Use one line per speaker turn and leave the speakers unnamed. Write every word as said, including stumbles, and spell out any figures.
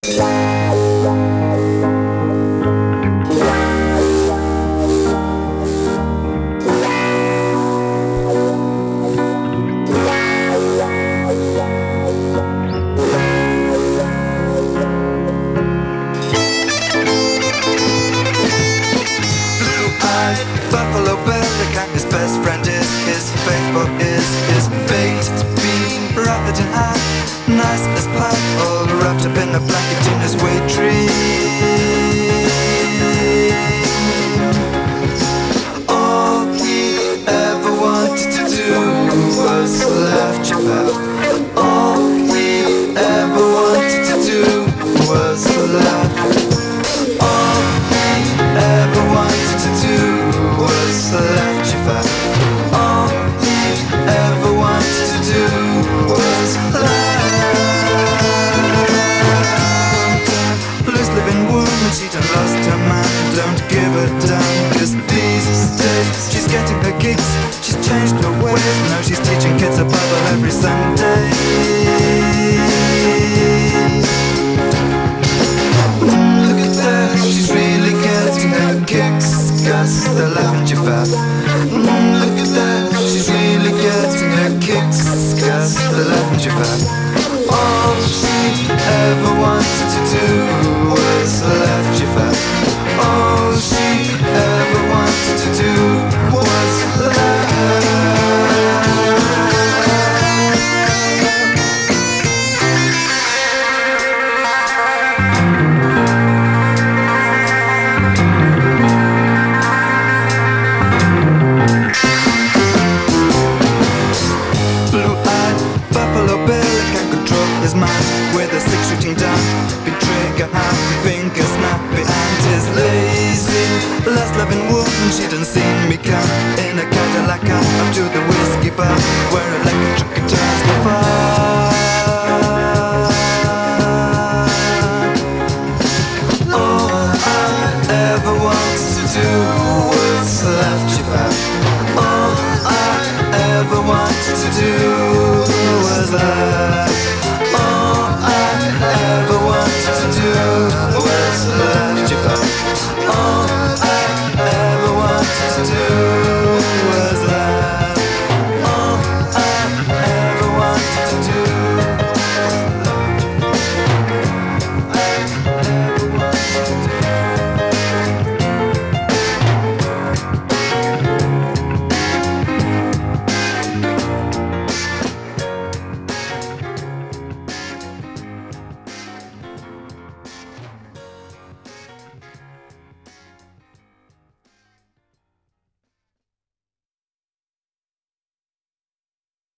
Buffalo Bill, the cat, his best friend is his Facebook is his baked bean, rather than high, nice as pie, all wrapped up in a blanket in his weight dream. All he ever wanted to do was left you fat. All he ever wanted to do was left. All he ever wanted to do was left you fat. All he ever wanted to do was left. Loose living woman, she done lost her mind. Don't give her down, cause these days she's getting her kicks. She's changed her ways, now she's teaching kids a Bible every Sunday. Look at that, she's really getting her kicks, cause they left you fat. Look at that, she's really getting her kicks, cause they left you fat. All she ever wanted to do was left you fat. All she ever wanted to do was left. His mind with a six shooting down, be trigger happy, finger snappy, and his lazy last loving woman. She done seen me come in a Cadillac up to the whiskey bar where electric guitars go far. All I ever wanted to do was left you back. All I ever wanted to do was left. All I ever wanted to do